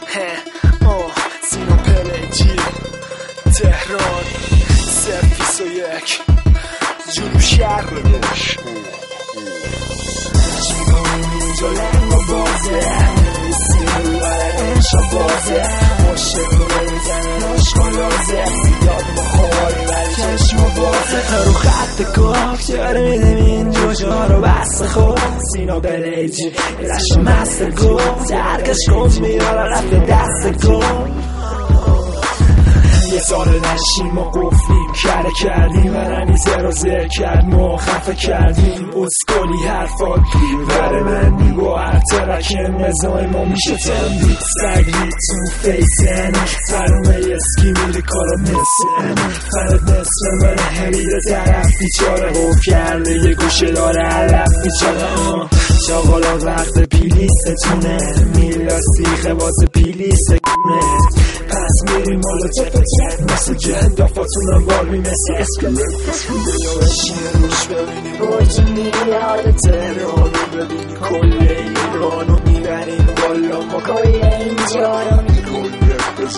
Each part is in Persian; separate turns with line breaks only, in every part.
سینا پلنجی تهران 021 جنوب شرق اینجا لنگ و بازه سینا رو برنش و بازه عاشق رو میزنه ناشکالازه زیاد مخواری ولی چشم و بازه رو خط کاک چاره میدیم اینجا جا رو بست خود سینا پلنجی دلش مست گفت ترکش کن میاره رفت دست کن یه سال نشیم و قفلیم کره کردیم ورنی زرازه کرد ما خفه کردیم اسکولی حرفات بره من میگو هر ترکم نزای ما میشه تنبید سگلی تو فیسن فرامه اسکی میری کارا مثل فرد نصف من همیده طرف بیچاره خوب کرده یه گوشه داره علف بیچاره شاغالا وقت پیلیستتونه میلا سیخه واسه پیلیستونه پس میریم حالا تفت مثل جهدافاتونم بارمی مثل اسکلت یا بشین روش ببینیم برج میلیارد تهران رو ببینیم کل ایرانو میبریم بالا ما کل اینجا رو میکنیم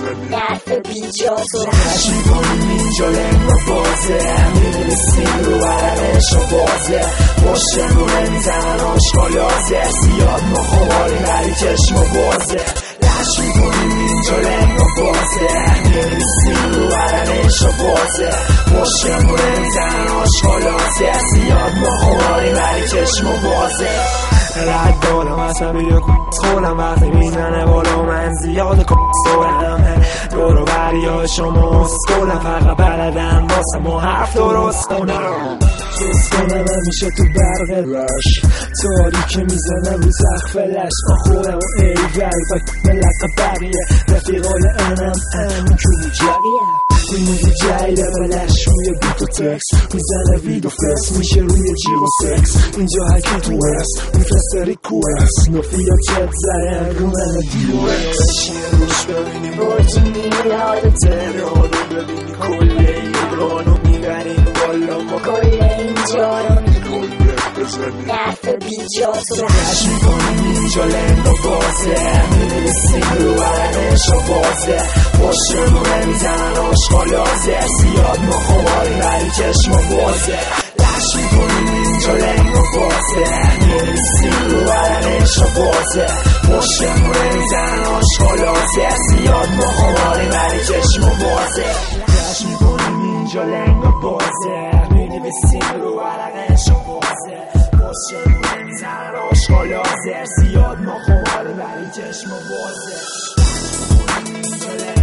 نرف بیجاز و رش میکنیم اینجا لنگ و بازه میرسیم رو برنش و بازه باشه رو نمیزنن آشکالازه زیاد ما خواریم ولی چشم و بازه رش میکنیم اینجا لنگ و بازه میرسیم رو برنش و بازه باشه رو نمیزنن آشکالازه زیاد ما خواریم ولی چشم و بازه رد دارم اصلا بیو خودم وقتی میزنه بالا من زیاد کسورم دورو بری ها شما اسکولم فقط بلدم واسه ما حرف درست کنم جز کنم همیشه تو برق رش تاریک میزنم رو زخ فلش با خودم و ایول و ملت بقیه رفیقای انم کونی جریه میمونی جایده بلش روی بیت و تکس میزنه وید و فس میشه روی جیغ و سکس اینجا هکی تو هست میفرسته ریکوست نفیا چت زرم رو من دیو اکس روش ببینیم برج میلیارد تهران رو ببینیم کل ایرانو میبریم بالا ما کل اینجا رو میکنیم نرف بیجاز و رش میکنیم اینجا لنگ و بازه میرسیم رو برنش و بازه باشه رو نمیزنن آشکالازه زیاد ما خواریم ولی چشم و بازه رش میکنیم اینجا لنگ و بازه میرسیم رو برنش و بازه باشه رو نمیزنن آشکالازه زیاد ما خواریم ولی چشم و بازه رش میکنیم اینجا لنگ و بازه میرسیم رو برنش و بازه باشه رو نمیزنن آشکالازه زیاد ما خواریم ولی چشم و بازه